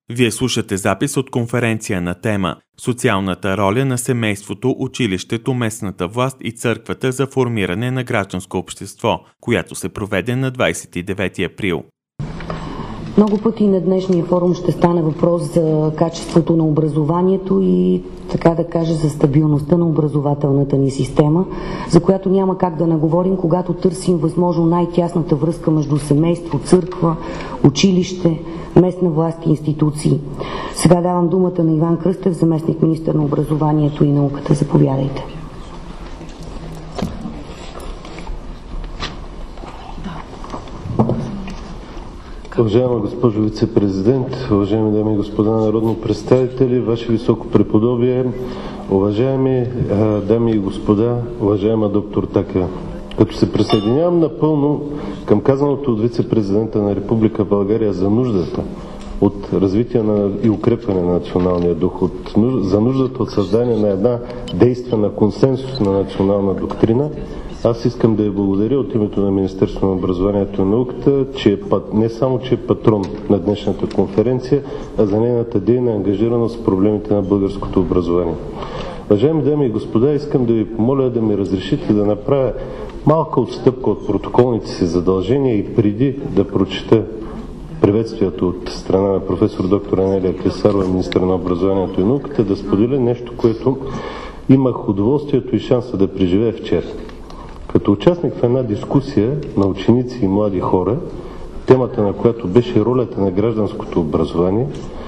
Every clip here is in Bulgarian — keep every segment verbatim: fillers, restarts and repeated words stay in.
Вие слушате запис от конференция на тема «Социалната роля на семейството, училището, местната власт и църквата за формиране на гражданско общество», която се проведе на двадесет и девети април. Много пъти на днешния форум ще стане въпрос за качеството на образованието и, така да кажа, за стабилността на образователната ни система, за която няма как да не говорим, когато търсим възможно най-тясната връзка между семейство, църква, училище, местна власт и институции. Сега давам думата на Иван Кръстев, заместник министър на образованието и науката. Заповядайте. Уважаема госпожо вице-президент, уважаеми дами и господа народни представители, Ваше високо преподобие, уважаеми а, дами и господа, уважаема доктор Такева. Като се присъединявам напълно към казаното от вице-президента на Република България за нуждата от развитие на и укрепване на националния дух, от, за нуждата от създание на една действена консенсусна национална доктрина, аз искам да я благодаря от името на Министерството на образованието и науката, че е, не само, че е патрон на днешната конференция, а за нейната дейна ангажираност с проблемите на българското образование. Уважаеми дами и господа, искам да ви помоля да ми разрешите да направя малка отстъпка от протоколните си задължения и преди да прочета приветствието от страна на професор доктор Анелия Клисарова, министър на образованието и науката, да споделя нещо, което имах удоволствието и шанса да преживея вчера. Като участник в една дискусия на ученици и млади хора, темата на която беше ролята на гражданското образование,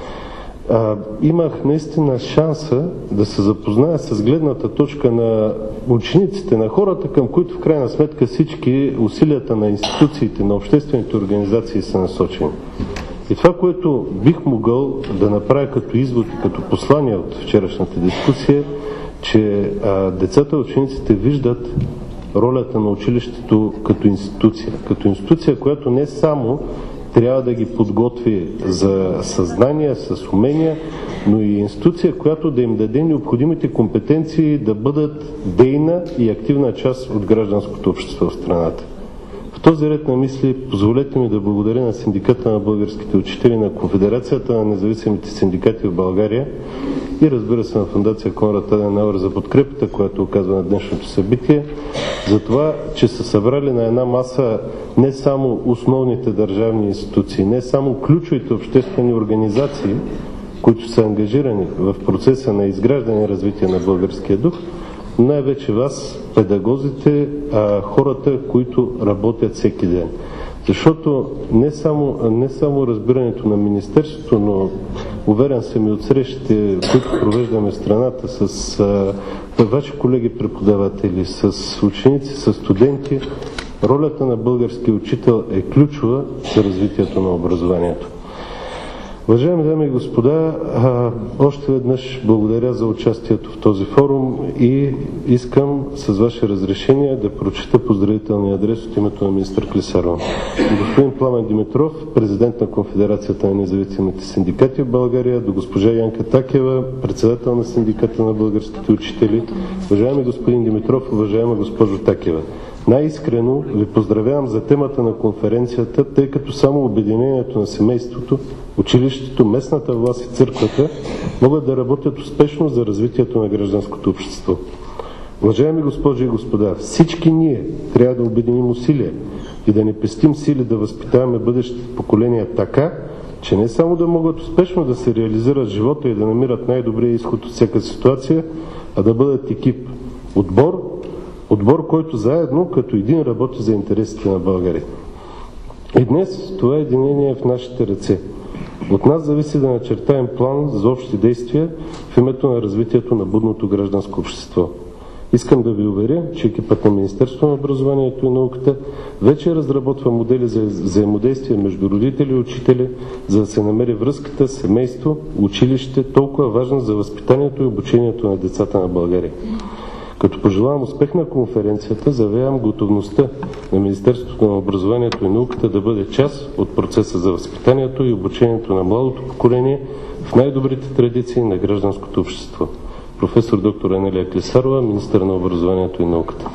а, имах наистина шанса да се запозная с гледната точка на учениците, на хората, към които в крайна сметка всички усилията на институциите, на обществените организации са насочени. И това, което бих могъл да направя като извод и като послание от вчерашната дискусия, че а, децата и учениците виждат ролята на училището като институция. Като институция, която не само трябва да ги подготви за съзнание, с умения, но и институция, която да им даде необходимите компетенции да бъдат дейна и активна част от гражданското общество в страната. В този ред на мисли позволете ми да благодаря на Синдиката на българските учители, на Конфедерацията на независимите синдикати в България и, разбира се, на Фондация Конрад Аденауер за подкрепата, която оказва на днешното събитие, за това, че са събрали на една маса не само основните държавни институции, не само ключовите обществени организации, които са ангажирани в процеса на изграждане и развитие на българския дух, най-вече вас, педагозите, а хората, които работят всеки ден. Защото не само, не само разбирането на Министерството, но уверен съм и от срещите, които провеждаме в страната с а, ваши колеги преподаватели, с ученици, с студенти, ролята на българския учител е ключова за развитието на образованието. Уважаеми дами и господа, още веднъж благодаря за участието в този форум и искам с ваше разрешение да прочета поздравителния адрес от името на министър Клисарова. Господин Пламен Димитров, президент на Конфедерацията на независимите синдикати в България, до госпожа Янка Такева, председател на Синдиката на българските учители. Уважаеми господин Димитров, уважаема госпожо Такева, най-искрено ви поздравявам за темата на конференцията, тъй като само обединението на семейството, училището, местната власт и църквата могат да работят успешно за развитието на гражданското общество. Уважаеми госпожи и господа, всички ние трябва да обединим усилия и да не пестим сили да възпитаваме бъдещите поколения така, че не само да могат успешно да се реализират в живота и да намират най-добрия изход от всяка ситуация, а да бъдат екип, отбор, Отбор, който заедно като един работи за интересите на България. И днес това единение е в нашите ръце. От нас зависи да начертаем план за общи действия в името на развитието на будното гражданско общество. Искам да ви уверя, че екипът на Министерството на образованието и науката вече разработва модели за взаимодействие между родители и учители, за да се намери връзката семейство, училище, толкова важна за възпитанието и обучението на децата на България. Като пожелавам успех на конференцията, заявявам готовността на Министерството на образованието и науката да бъде част от процеса за възпитанието и обучението на младото поколение в най-добрите традиции на гражданското общество. Професор доктор Анелия Клисарова, министър на образованието и науката.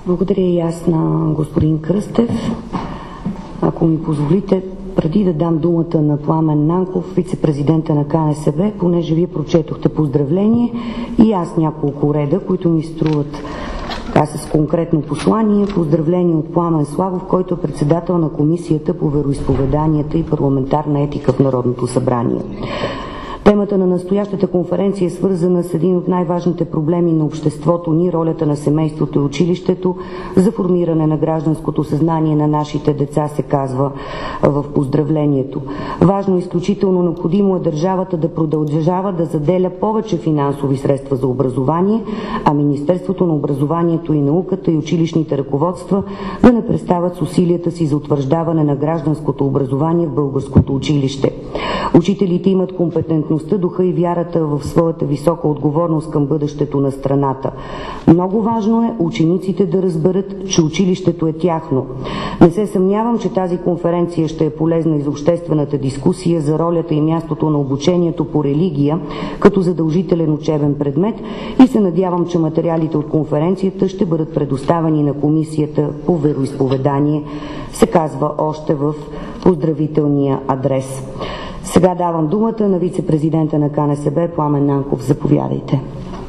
Благодаря и аз на господин Кръстев. Ако ми позволите, преди да дам думата на Пламен Нанков, вице-президента на Ка Н С Б, понеже вие прочетохте поздравление, и аз няколко реда, които ми струват така с конкретно послание. Поздравление от Пламен Славов, който е председател на Комисията по вероизповеданията и парламентарна етика в Народното събрание. Темата на настоящата конференция е свързана с един от най-важните проблеми на обществото ни, ролята на семейството и училището за формиране на гражданското съзнание на нашите деца, се казва в поздравлението. Важно и изключително необходимо е държавата да продължава да заделя повече финансови средства за образование, а Министерството на образованието и науката и училищните ръководства да не престават с усилията си за утвърждаване на гражданското образование в българското училище. Учителите имат компетентност, духа и вярата в своята висока отговорност към бъдещето на страната. Много важно е учениците да разберат, че училището е тяхно. Не се съмнявам, че тази конференция ще е полезна и за обществената дискусия за ролята и мястото на обучението по религия като задължителен учебен предмет и се надявам, че материалите от конференцията ще бъдат предоставени на Комисията по вероизповедание, се казва още в поздравителния адрес. Сега давам думата на вице-президента на Ка Н С Б Пламен Нанков. Заповядайте.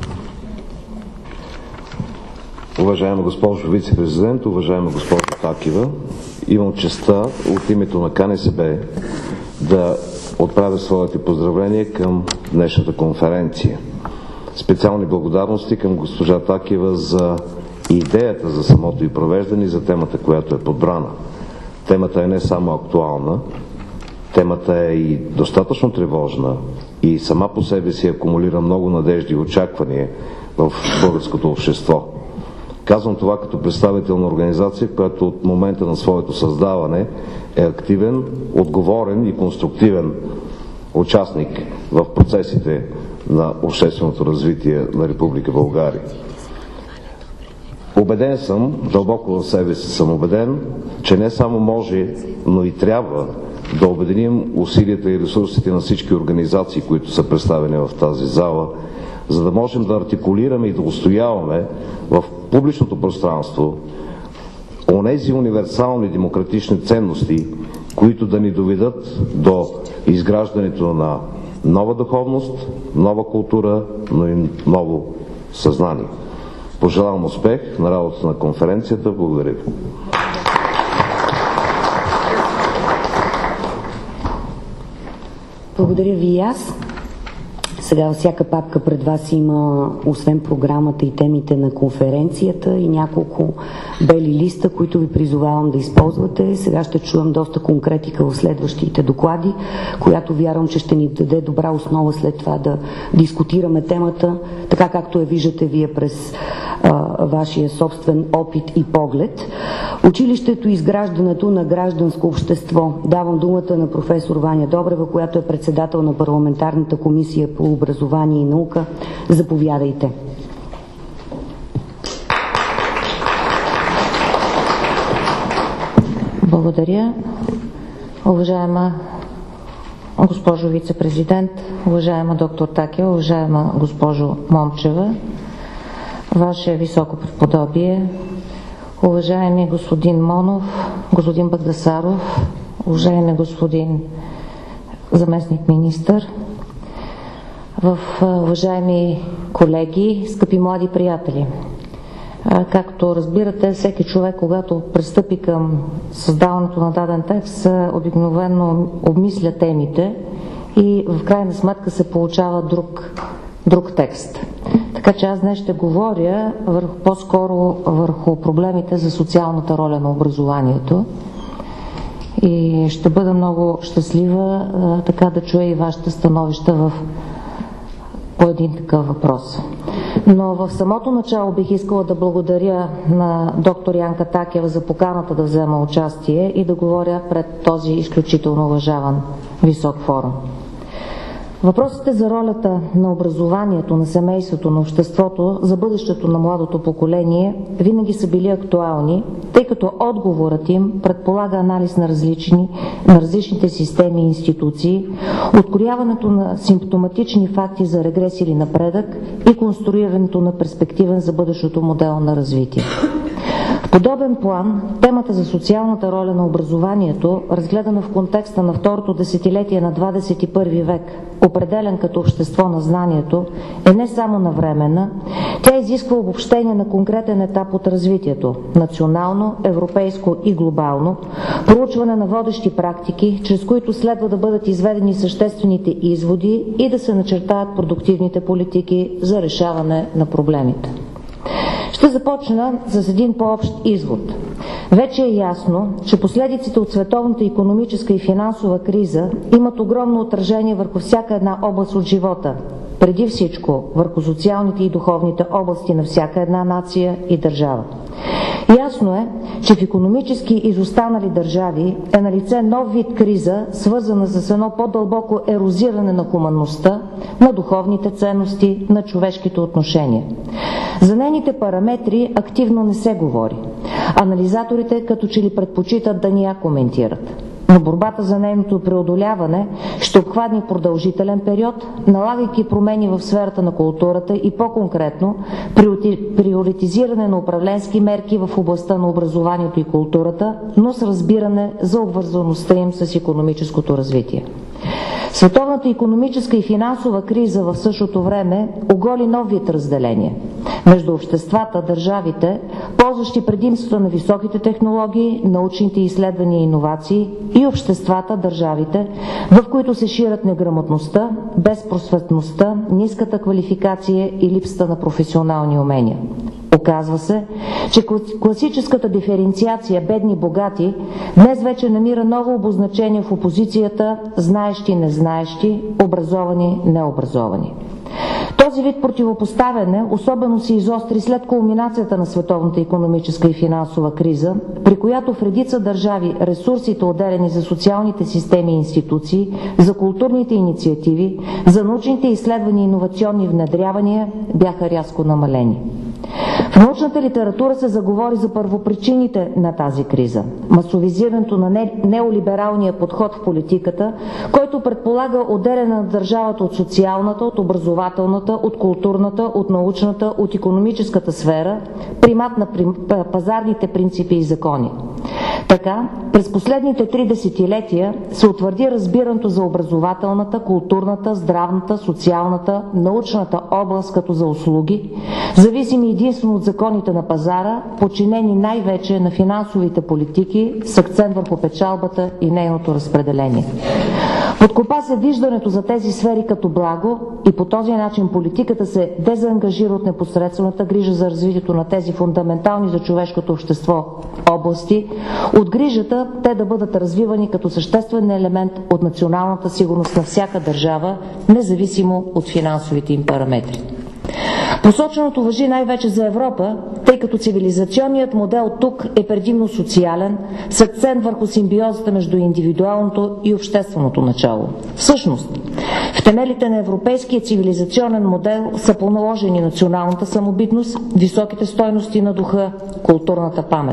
Уважаема госпожо вице-президент, уважаема госпожо Такева, имам честта от името на Ка Н С Б да отправя своите поздравления към днешната конференция. Специални благодарности към госпожа Такева за идеята за самото и провеждане и за темата, която е подбрана. Темата е не само актуална, темата е и достатъчно тревожна и сама по себе си акумулира много надежди и очаквания в българското общество. Казвам това като представител на организация, която от момента на своето създаване е активен, отговорен и конструктивен участник в процесите на общественото развитие на Република България. Убеден съм, дълбоко в себе си съм убеден, че не само може, но и трябва да обединим усилията и ресурсите на всички организации, които са представени в тази зала, за да можем да артикулираме и да устояваме в публичното пространство онези универсални демократични ценности, които да ни доведат до изграждането на нова духовност, нова култура, но и ново съзнание. Пожелавам успех на работата на конференцията. Благодаря ви. Благодаря ви и аз. Сега във всяка папка пред вас има, освен програмата и темите на конференцията, и няколко бели листа, които ви призовавам да използвате. Сега ще чуем доста конкретика в следващите доклади, която вярвам, че ще ни даде добра основа след това да дискутираме темата, така както я виждате вие през а, вашия собствен опит и поглед. Училището и изграждането на гражданско общество. Давам думата на професор Ваня Добрева, която е председател на парламентарната комисия по образование и наука. Заповядайте. Благодаря. Уважаема госпожо вице-президент, уважаема доктор Такева, уважаема госпожо Момчева, Ваше високо преподобие, уважаеми господин Монов, господин Багдасаров, уважаеми господин заместник министър, в уважаеми колеги, скъпи млади приятели. Както разбирате, всеки човек, когато пристъпи към създаването на даден текст, обикновено обмисля темите и в крайна сметка се получава друг, друг текст. Така че аз днес ще говоря върху, по-скоро върху проблемите за социалната роля на образованието и ще бъда много щастлива а, така да чуя и вашите становища в, по един такъв въпрос. Но в самото начало бих искала да благодаря на доктор Янка Такева за поканата да взема участие и да говоря пред този изключително уважаван висок форум. Въпросите за ролята на образованието, на семейството, на обществото за бъдещето на младото поколение винаги са били актуални, тъй като отговорът им предполага анализ на, различни, на различните системи и институции, открояването на симптоматични факти за регрес или напредък и конструирането на перспективен за бъдещото модел на развитие. В подобен план, темата за социалната роля на образованието, разгледана в контекста на второто десетилетие на двадесет и първи век, определен като общество на знанието, е не само навременна, тя изисква обобщение на конкретен етап от развитието – национално, европейско и глобално, проучване на водещи практики, чрез които следва да бъдат изведени съществените изводи и да се начертаят продуктивните политики за решаване на проблемите. Ще започна с един по-общ извод. Вече е ясно, че последиците от световната икономическа и финансова криза имат огромно отражение върху всяка една област от живота, преди всичко върху социалните и духовните области на всяка една нация и държава. Ясно е, че в икономически изостанали държави е налице нов вид криза, свързана с едно по-дълбоко ерозиране на хуманността, на духовните ценности, на човешките отношения. За нейните параметри активно не се говори. Анализаторите като че ли предпочитат да ни я коментират. Но борбата за нейното преодоляване ще обхване продължителен период, налагайки промени в сферата на културата и по-конкретно приоритизиране на управленски мерки в областта на образованието и културата, но с разбиране за обвързаността им с икономическото развитие. Световната икономическа и финансова криза в същото време оголи нов вид разделение между обществата, държавите, ползващи предимствата на високите технологии, научните изследвания и иновации, и обществата, държавите, в които се ширят неграмотността, безпросветността, ниската квалификация и липсата на професионални умения. Оказва се, че класическата диференциация бедни-богати днес вече намира ново обозначение в опозицията знаещи-незнаещи, образовани-необразовани. Този вид противопоставяне особено се изостри след кулминацията на световната икономическа и финансова криза, при която в редица държави ресурсите, отделени за социалните системи и институции, за културните инициативи, за научните изследвания и иновационни внедрявания бяха рязко намалени. В научната литература се заговори за първопричините на тази криза – масовизирането на не, неолибералния подход в политиката, който предполага отделяне на държавата от социалната, от образователната, от културната, от научната, от икономическата сфера, примат на пазарните принципи и закони. Така, през последните три десетилетия се утвърди разбирането за образователната, културната, здравната, социалната, научната област като за услуги, зависими единствено от законите на пазара, подчинени най-вече на финансовите политики с акцент върху печалбата и нейното разпределение. Подкопа се виждането за тези сфери като благо и по този начин политиката се дезангажира от непосредствената грижа за развитието на тези фундаментални за човешкото общество области, от грижата те да бъдат развивани като съществен елемент от националната сигурност на всяка държава, независимо от финансовите им параметри. Посоченото важи най-вече за Европа, тъй като цивилизационният модел тук е предимно социален, с акцент върху симбиозата между индивидуалното и общественото начало. Всъщност, в темелите на европейския цивилизационен модел са поналожени националната самобитност, високите стойности на духа, културната памет.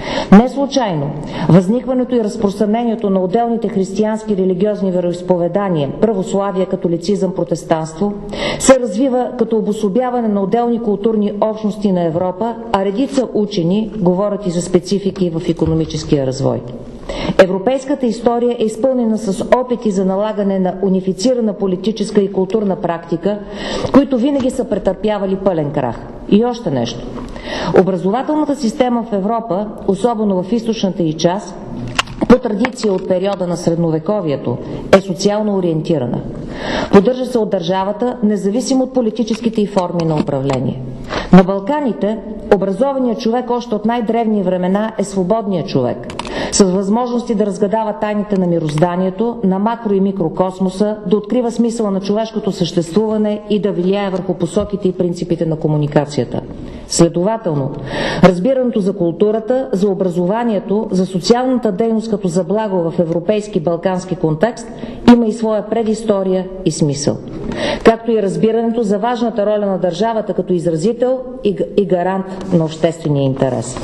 Не случайно, възникването и разпространението на отделните християнски религиозни вероизповедания, православие, католицизъм, протестанство, се развива като обособяване на отделни културни общности на Европа, а редица учени говорят и за специфики в икономическия развой. Европейската история е изпълнена с опити за налагане на унифицирана политическа и културна практика, които винаги са претърпявали пълен крах. И още нещо. Образователната система в Европа, особено в източната й част, по традиция от периода на средновековието, е социално ориентирана. Поддържа се от държавата, независимо от политическите й форми на управление. На Балканите образованият човек още от най-древни времена е свободният човек, с възможности да разгадава тайните на мирозданието, на макро- и микрокосмоса, да открива смисъла на човешкото съществуване и да влияе върху посоките и принципите на комуникацията. Следователно, разбирането за културата, за образованието, за социалната дейност като за благо в европейски балкански контекст има и своя предистория и смисъл. Както и разбирането за важната роля на държавата като изразител и гарант на обществения интерес.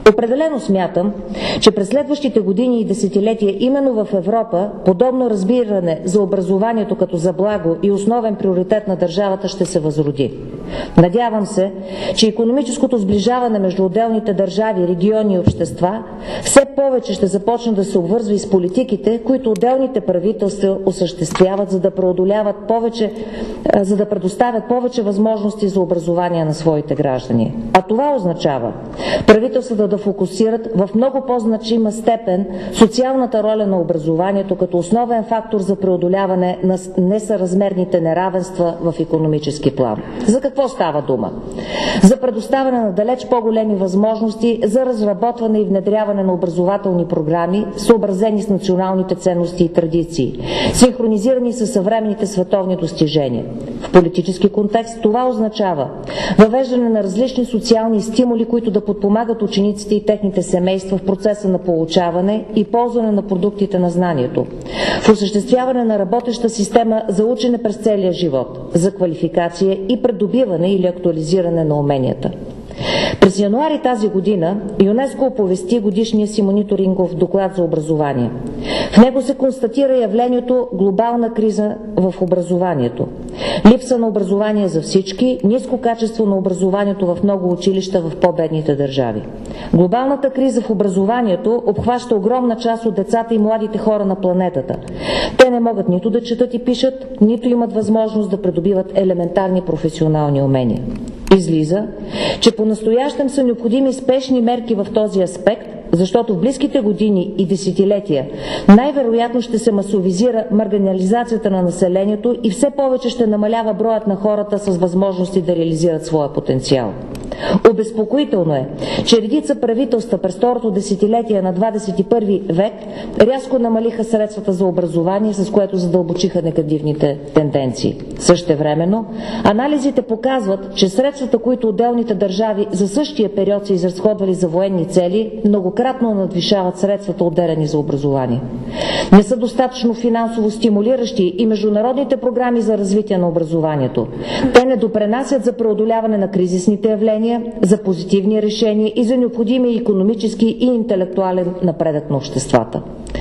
Определено смятам, че през следващите години и десетилетия именно в Европа подобно разбиране за образованието като за благо и основен приоритет на държавата ще се възроди. Надявам се, че икономическото сближаване между отделните държави, региони и общества все повече ще започне да се обвързва и с политиките, които отделните правителства осъществяват, за да преодоляват повече, за да предоставят повече възможности за образование на своите граждани. А това означава правителствата да фокусират в много по-значима степен социалната роля на образованието като основен фактор за преодоляване на несъразмерните неравенства в икономически план. За какво става дума? За предоставяне на далеч по-големи възможности за разработване и внедряване на образователни програми, съобразени с националните ценности и традиции, синхронизирани с съвременните световни достижения. В политически контекст това означава въвеждане на различни социални стимули, които да подпомагат учениците и техните семейства в процеса на получаване и ползване на продуктите на знанието, в осъществяване на работеща система за учене през целия живот, за квалификация и придобиване или актуализиране на уменията. През януари тази година ЮНЕСКО оповести годишния си мониторингов доклад за образование. В него се констатира явлението глобална криза в образованието. Липса на образование за всички, ниско качество на образованието в много училища в по-бедните държави. Глобалната криза в образованието обхваща огромна част от децата и младите хора на планетата. Те не могат нито да четат и пишат, нито имат възможност да придобиват елементарни професионални умения. Излиза, че по-настоящем са необходими спешни мерки в този аспект, защото в близките години и десетилетия най-вероятно ще се масовизира маргинализацията на населението и все повече ще намалява броят на хората с възможности да реализират своя потенциал. Обезпокоително е, че редица правителства през второто десетилетие на двадесет и първи век рязко намалиха средствата за образование, с което задълбочиха негативните тенденции. Същевременно, анализите показват, че средствата, които отделните държави за същия период са изразходвали за военни цели, многократно надвишават средствата, отделени за образование. Не са достатъчно финансово стимулиращи и международните програми за развитие на образованието. Те не допренасят за преодоляване на кризисните явления, за позитивни решения и за необходимия икономически и интелектуален напредък на обществата.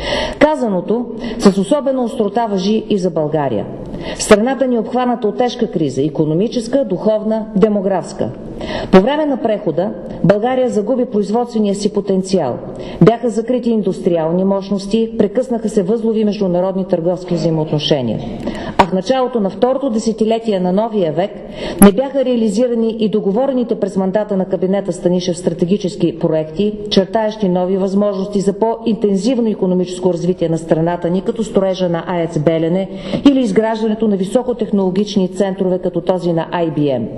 Казаното с особена острота важи и за България. Страната ни е обхваната от тежка криза – икономическа, духовна, демографска. По време на прехода България загуби производствения си потенциал. Бяха закрити индустриални мощности, прекъснаха се възлови международни търговски взаимоотношения. А в началото на второто десетилетие на новия век не бяха реализирани и договорените през мандата на кабинета Станишев стратегически проекти, чертаещи нови възможности за по-интензивно икономическо развитие на страната ни, като строежа на АЕЦ Белене или изграждането на високотехнологични центрове, като този на Ай Би Ем.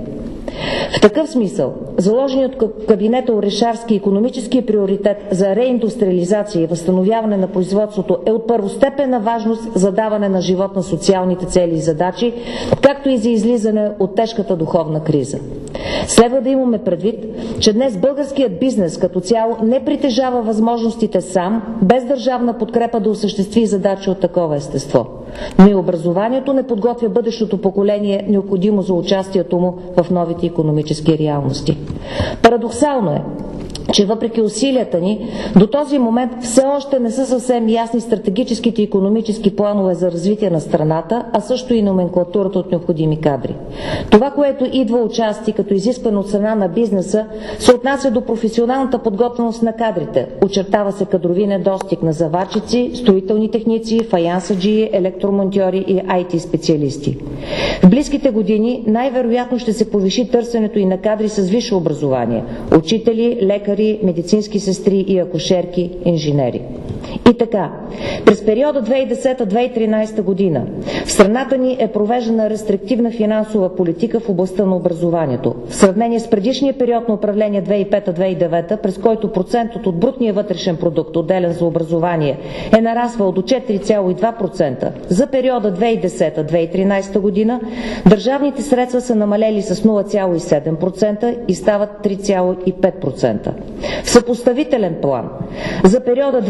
В такъв смисъл, заложеният от кабинета Орешарски икономически приоритет за реиндустриализация и възстановяване на производството е от първостепенна важност за даване на живот на социалните цели и задачи, както и за излизане от тежката духовна криза. Следва да имаме предвид, че днес българският бизнес като цяло не притежава възможностите сам, без държавна подкрепа да осъществи задачи от такова естество. Но и образованието не подготвя бъдещото поколение, необходимо за участието му в новите икономически реалности. Парадоксално е, че въпреки усилията ни, до този момент все още не са съвсем ясни стратегическите икономически планове за развитие на страната, а също и номенклатурата от необходими кадри. Това, което идва участие като изискване от страна на бизнеса, се отнася до професионалната подготвеност на кадрите. Очертава се кадрови недостиг на заварчици, строителни техници, фаянсаджии, електромонтьори и Ай Ти специалисти. В близките години най-вероятно ще се повиши търсенето и на кадри с висше образование – учители, лекари, медицински сестри и акушерки, инженери. И така, през периода две хиляди и десета - две хиляди и тринадесета година в страната ни е провеждана рестриктивна финансова политика в областта на образованието. В сравнение с предишния период на управление две хиляди и пета - две хиляди и девета, през който процентът от брутния вътрешен продукт, отделен за образование, е нараствал до четири цяло и два процента, за периода две хиляди и десета - две хиляди и тринадесета година държавните средства са намалели с нула цяло и седем процента и стават три цяло и пет процента. В съпоставителен план, за периода две хиляди и пета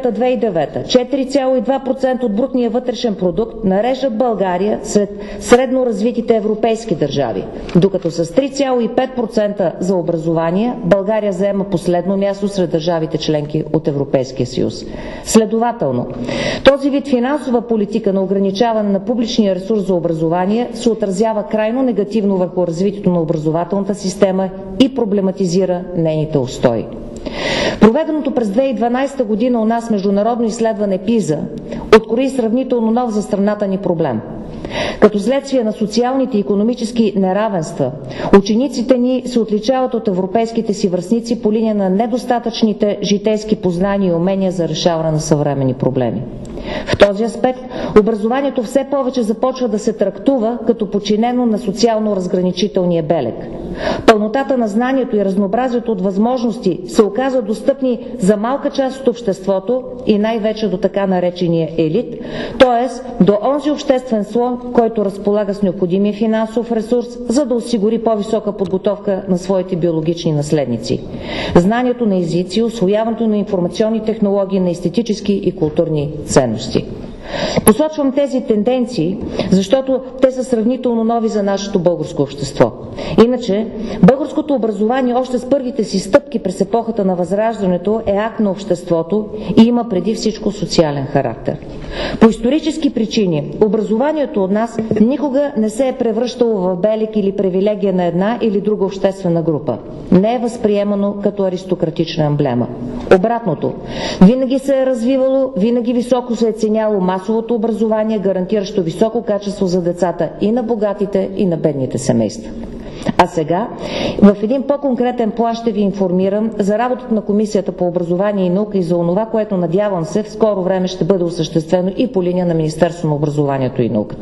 осмата - две хиляди и девета четири цяло и два процента от брутния вътрешен продукт нареждат България сред средно развитите европейски държави, докато с три цяло и пет процента за образование България заема последно място сред държавите членки от Европейския съюз. Следователно, този вид финансова политика на ограничаване на публичния ресурс за образование се отразява крайно негативно върху развитието на образователната система и проблематизира нейните устои. Проведеното през две хиляди и дванадесета година у нас международно изследване ПИЗА открои сравнително нов за страната ни проблем. Като следствие на социалните и икономически неравенства, учениците ни се отличават от европейските си връстници по линия на недостатъчните житейски познания и умения за решаване на съвременни проблеми. В този аспект образованието все повече започва да се трактува като подчинено на социално разграничителния белег. Пълнотата на знанието и разнообразието от възможности се оказват достъпни за малка част от обществото и най-вече до така наречения елит, т.е. до онзи обществен слой, който разполага с необходимия финансов ресурс, за да осигури по-висока подготовка на своите биологични наследници. Знанието на езици, усвояването на информационни технологии, на естетически и културни ценности. Посочвам тези тенденции, защото те са сравнително нови за нашето българско общество. Иначе, българското образование още с първите си стъпки през епохата на Възраждането е акт на обществото и има преди всичко социален характер. По исторически причини, образованието от нас никога не се е превръщало в белег или привилегия на една или друга обществена група. Не е възприемано като аристократична емблема. Обратното, винаги се е развивало, винаги високо се е ценяло масовото образование, гарантиращо високо качество за децата и на богатите, и на бедните семейства. А сега, в един по-конкретен план ще ви информирам за работата на Комисията по образование и наука и за онова, което надявам се в скоро време ще бъде осъществено и по линия на Министерството на образованието и науката.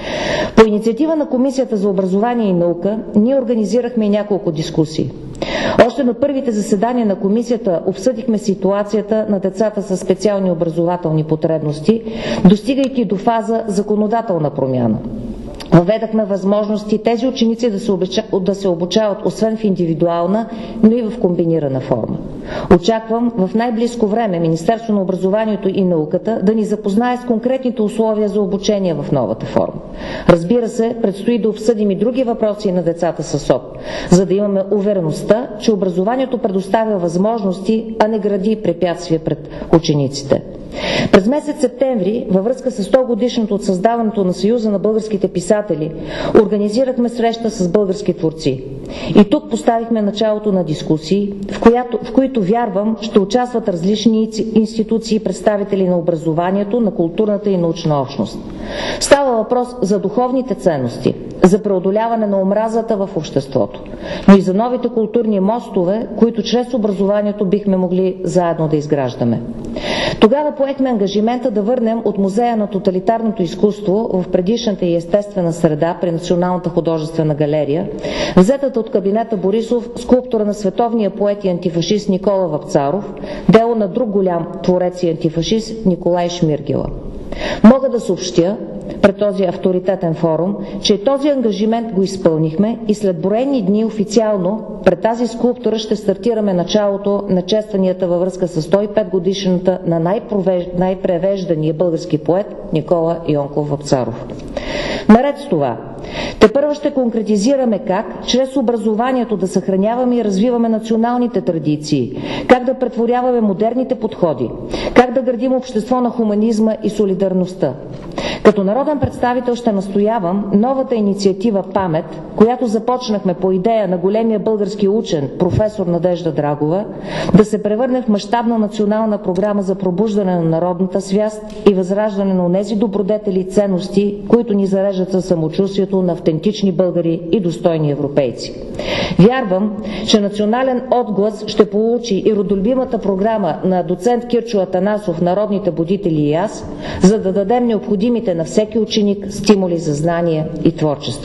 По инициатива на Комисията за образование и наука ние организирахме и няколко дискусии. Още на първите заседания на комисията обсъдихме ситуацията на децата със специални образователни потребности, достигайки до фаза законодателна промяна. Въведахме възможности тези ученици да се, обуча, да се обучават освен в индивидуална, но и в комбинирана форма. Очаквам в най-близко време Министерството на образованието и науката да ни запознае с конкретните условия за обучение в новата форма. Разбира се, предстои да обсъдим и други въпроси на децата с СОП, за да имаме увереността, че образованието предоставя възможности, а не гради препятствия пред учениците. През месец септември, във връзка с сто годишното от създаването на Съюза на българските писатели, организирахме среща с български творци. И тук поставихме началото на дискусии, в, която, в които, вярвам, ще участват различни институции и представители на образованието, на културната и научна общност. Става въпрос за духовните ценности, за преодоляване на омразата в обществото, но и за новите културни мостове, които чрез образованието бихме могли заедно да изграждаме. Тогава поехме ангажимента да върнем от Музея на тоталитарното изкуство в предишната и естествена среда при Националната художествена галерия, взетата от кабинета Борисов скулптура на световния поет и антифашист Никола Вапцаров, дело на друг голям творец и антифашист Николай Шмиргела. Мога да съобщя пред този авторитетен форум, че този ангажимент го изпълнихме и след броени дни официално пред тази скулптура ще стартираме началото на честванията във връзка с сто и пет годишната на най-превеждания български поет Никола Йонков Вапцаров. Наред с това, тепърва ще конкретизираме как чрез образованието да съхраняваме и развиваме националните традиции, как да претворяваме модерните подходи, как да градим общество на хуманизма и солидарността. Като народен представител ще настоявам новата инициатива Памет, която започнахме по идея на големия български учен професор Надежда Драгова, да се превърне в мащабна национална програма за пробуждане на народната свяст и възраждане на онези добродетели и ценности, които ни зареждат със самочувствието на автентични българи и достойни европейци. Вярвам, че национален отглас ще получи и родолюбимата програма на доцент Кирчо Атанасов "Народните будители и аз", за да дадем необходимите на всеки ученик стимули за знание и творчество.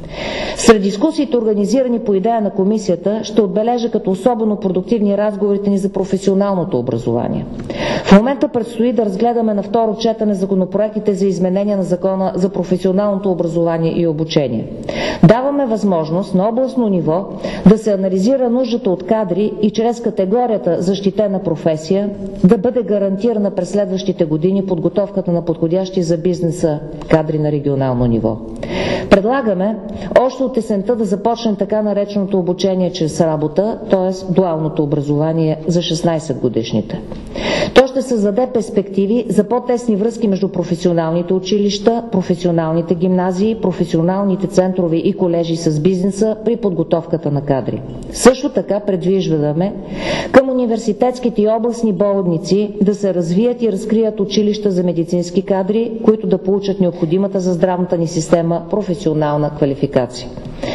Сред дискусиите, организирани по идея на комисията, ще отбележа като особено продуктивни разговорите ни за професионалното образование. В момента предстои да разгледаме на второ четене законопроектите за изменение на Закона за професионалното образование и обучение. Даваме възможност на областно ниво да се анализира нуждата от кадри и чрез категорията защитена професия да бъде гарантирана през следващите години подготовката на подходящи за бизнеса кадри на регионално ниво. Предлагаме още от есента да започне така нареченото обучение чрез работа, т.е. дуалното образование за шестнайсет годишните. То ще създаде перспективи за по-тесни връзки между професионалните училища, професионалните гимназии, професионалните центрове и колежи с бизнеса при подготовката на кадри. Също така предвиждаме към университетските и областни болници да се развият и разкрият училища за медицински кадри, които да получат необходимата за здравната ни система професионална квалификация.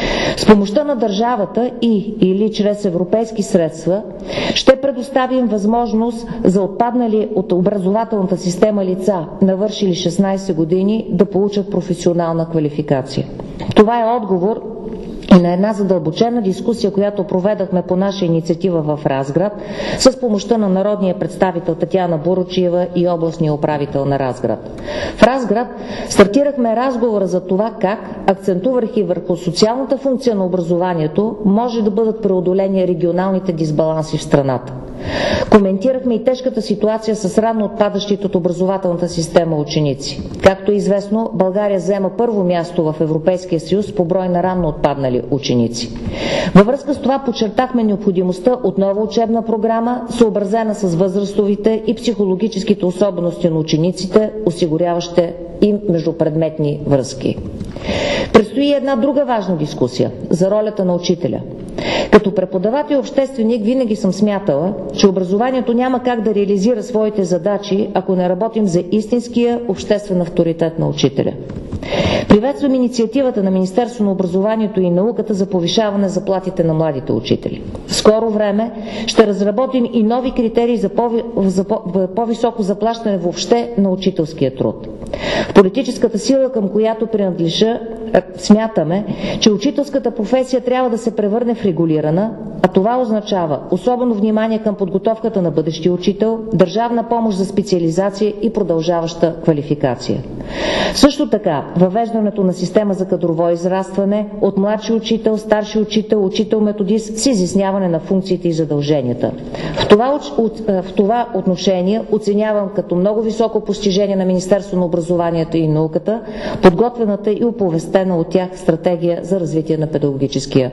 С помощта на държавата и или чрез европейски средства ще предоставим възможност за отпаднали от образователната система лица, навършили шестнайсет години, да получат професионална квалификация. Това е отговор и на една задълбочена дискусия, която проведахме по наша инициатива в Разград с помощта на народния представител Татяна Буручиева и областния управител на Разград. В Разград стартирахме разговора за това как, акцентувайки върху социалната функция на образованието, може да бъдат преодолени регионалните дисбаланси в страната. Коментирахме и тежката ситуация с рано отпадащите от образователната система ученици. Както е известно, България заема първо място в Европейския съюз по брой на рано отпаднали ученици. Във връзка с това подчертахме необходимостта от нова учебна програма, съобразена с възрастовите и психологическите особености на учениците, осигуряващи им междупредметни връзки. Предстои една друга важна дискусия за ролята на учителя. Като преподавател и общественик винаги съм смятала, че образованието няма как да реализира своите задачи, ако не работим за истинския обществен авторитет на учителя. Приветствам инициативата на Министерството на образованието и науката за повишаване заплатите на младите учители. В скоро време ще разработим и нови критерии за по-високо заплащане въобще на учителския труд. В политическата сила, към която принадлежа, смятаме, че учителската професия трябва да се превърне в регулирана, а това означава особено внимание към подготовката на бъдещия учител, държавна помощ за специализация и продължаваща квалификация. Също така, въвеждането на система за кадрово израстване от младши учител, старши учител, учител-методист с изясняване на функциите и задълженията. В това, в това отношение оценявам като много високо постижение на Министерството на образованието и науката подготвената и оповестена от тях стратегия за развитие на педагогическия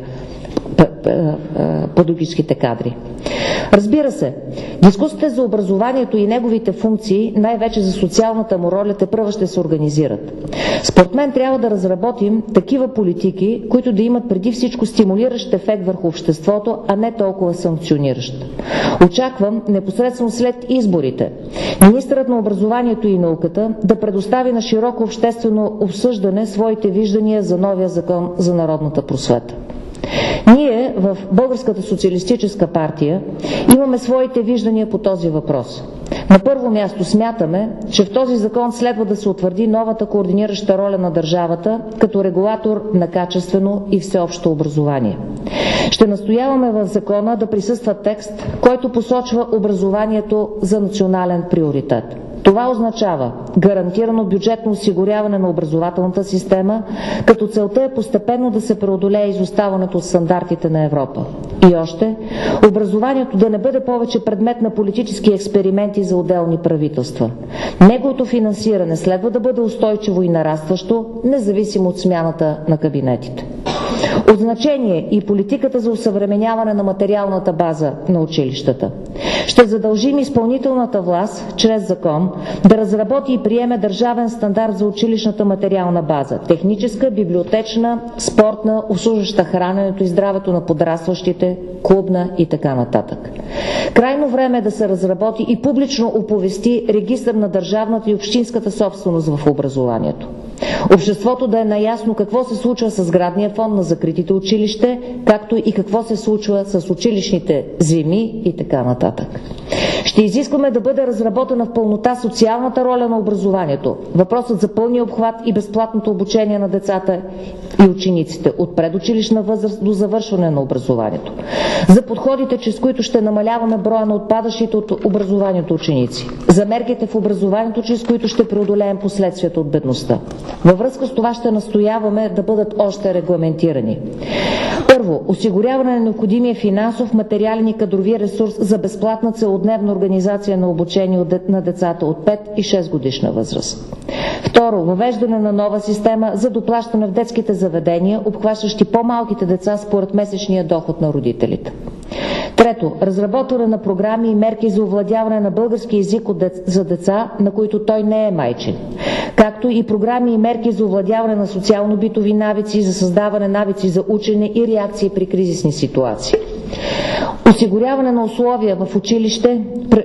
педагогическите кадри. Разбира се, дискусията за образованието и неговите функции, най-вече за социалната му роля, тепърва ще се организират. Според мен трябва да разработим такива политики, които да имат преди всичко стимулиращ ефект върху обществото, а не толкова санкциониращ. Очаквам непосредствено след изборите министърът на образованието и науката да предостави на широко обществено обсъждане своите виждания за новия закон за народната просвета. Ние в Българската социалистическа партия имаме своите виждания по този въпрос. На първо място смятаме, че в този закон следва да се утвърди новата координираща роля на държавата като регулатор на качествено и всеобщо образование. Ще настояваме в закона да присъства текст, който посочва образованието за национален приоритет. Това означава гарантирано бюджетно осигуряване на образователната система, като целта е постепенно да се преодолее изоставането от стандартите на Европа. И още, образованието да не бъде повече предмет на политически експерименти за отделни правителства. Неговото финансиране следва да бъде устойчиво и нарастващо, независимо от смяната на кабинетите. От значение и политиката за осъвременяване на материалната база на училищата. Ще задължим изпълнителната власт, чрез закон, да разработи и приеме държавен стандарт за училищната материална база – техническа, библиотечна, спортна, обслужваща храненето и здравето на подрастващите, клубна и така нататък. Крайно време е да се разработи и публично оповести регистър на държавната и общинската собственост в образованието. Обществото да е наясно какво се случва с сградния фонд на закритите училища, както и какво се случва с училищните земи и така нататък. Ще изискваме да бъде разработена в пълнота социалната роля на образованието. Въпросът за пълния обхват и безплатното обучение на децата и учениците от предучилищна възраст до завършване на образованието. За подходите, чрез които ще намаляваме броя на отпадащите от образованието ученици. За мерките в образованието, чрез които ще преодолеем последствията от бедността. Във връзка с това ще настояваме да бъдат още регламентирани. Първо, осигуряване на необходимия финансов, материален и кадрови ресурс за безплатна целодневна организация на обучение на децата от пет и шест годишна възраст. Второ, въвеждане на нова система за доплащане в детските заведения, обхващащи по-малките деца според месечния доход на родителите. Трето, разработване на програми и мерки за овладяване на български език за деца, на които той не е майчин, както и програми и мерки за овладяване на социално-битови навици, за създаване навици за учене и реакции при кризисни ситуации. Осигуряване на условия в училище,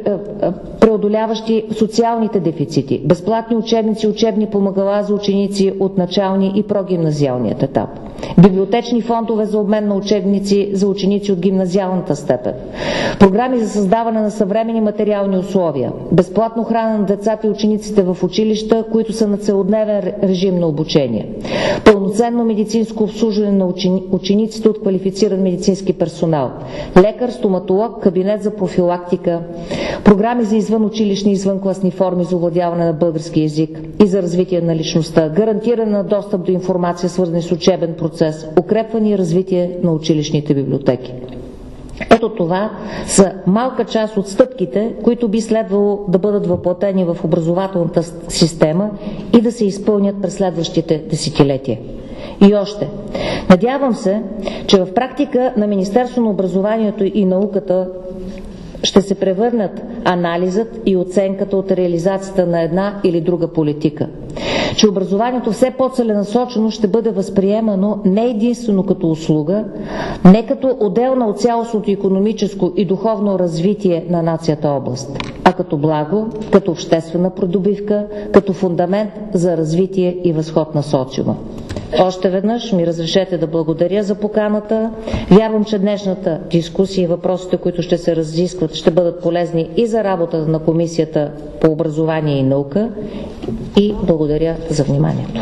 преодоляващи социалните дефицити, безплатни учебници, учебни помагала за ученици от начални и прогимназиалният етап, библиотечни фондове за обмен на учебници за ученици от гимназиалната степен, програми за създаване на съвременни материални условия, безплатно хранене на децата и учениците в училища, които са на целодневен режим на обучение, пълноценно медицинско обслужване на учениците от квалифициран медицински персонал, лекар, стоматолог, кабинет за профилактика, програми за извънучилищни и извънкласни форми за овладяване на български език и за развитие на личността, гарантиране на достъп до информация, свързана с учебен процес, укрепване и развитие на училищните библиотеки. Ето това са малка част от стъпките, които би следвало да бъдат въплатени в образователната система и да се изпълнят през следващите десетилетия. И още. Надявам се, че в практика на Министерство на образованието и науката ще се превърнат анализът и оценката от реализацията на една или друга политика. Че образованието все по-целенасочено ще бъде възприемано не единствено като услуга, не като отделна от цялостното икономическо и духовно развитие на нацията област, а като благо, като обществена придобивка, като фундамент за развитие и възход на социума. Още веднъж ми разрешете да благодаря за поканата. Вярвам, че днешната дискусия и въпросите, които ще се разискват, ще бъдат полезни и за работата на Комисията по образование и наука. И благодаря за вниманието.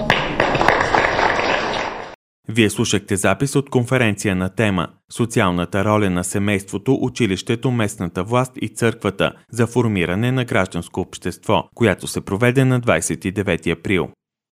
Вие слушахте запис от конференция на тема «Социалната роля на семейството, училището, местната власт и църквата за формиране на гражданско общество», която се проведе на двадесет и девети април.